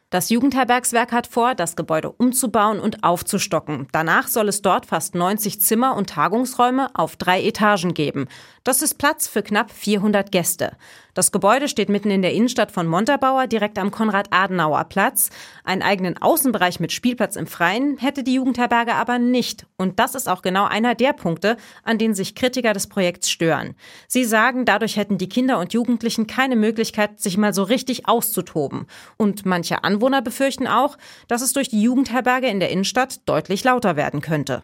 Das Jugendherbergswerk hat vor, das Gebäude umzubauen und aufzustocken. Danach soll es dort fast 90 Zimmer und Tagungsräume auf 3 Etagen geben. Das ist Platz für knapp 400 Gäste. Das Gebäude steht mitten in der Innenstadt von Montabaur, direkt am Konrad-Adenauer-Platz. Einen eigenen Außenbereich mit Spielplatz im Freien hätte die Jugendherberge aber nicht. Und das ist auch genau einer der Punkte, an denen sich Kritiker des Projekts stören. Sie sagen, dadurch hätten die Kinder und Jugendlichen keine Möglichkeit, sich mal so richtig auszutoben. Und manche Anwohner befürchten auch, dass es durch die Jugendherberge in der Innenstadt deutlich lauter werden könnte.